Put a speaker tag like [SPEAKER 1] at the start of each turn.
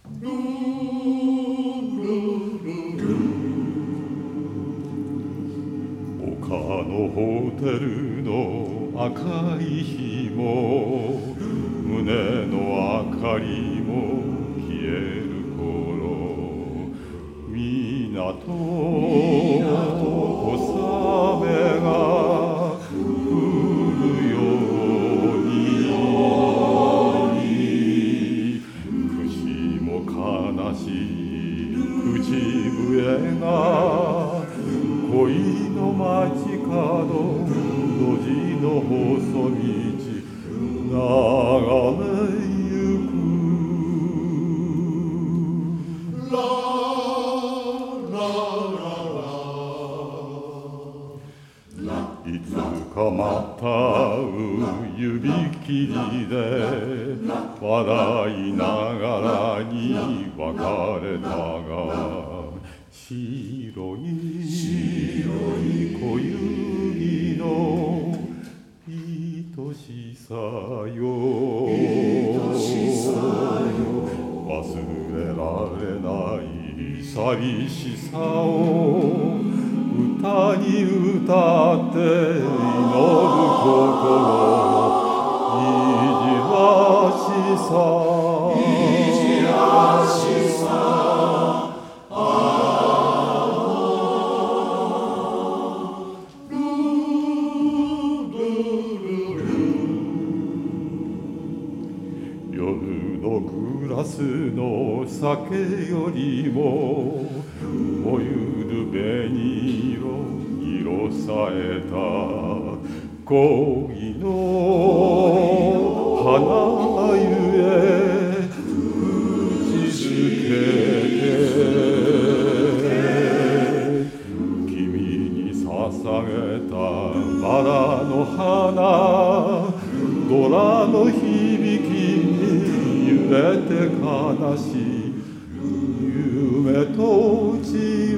[SPEAKER 1] 丘のホテルの赤い日も胸の明かりも消える頃、港小雨が降るように、くしも悲しい口笛が恋の街角、路地の細道眺めゆく。ララララ、いつかまた会う指切りで笑いながらに別れたが、白い小指の愛しさよ、忘れられない寂しさを歌に歌って祈る心、いじらしさ夜のグラスの酒よりも燃ゆる紅色さえた恋の花ゆえ打ちつけて、君に捧げたバラの花、ドラの響きに揺れて悲しい夢と散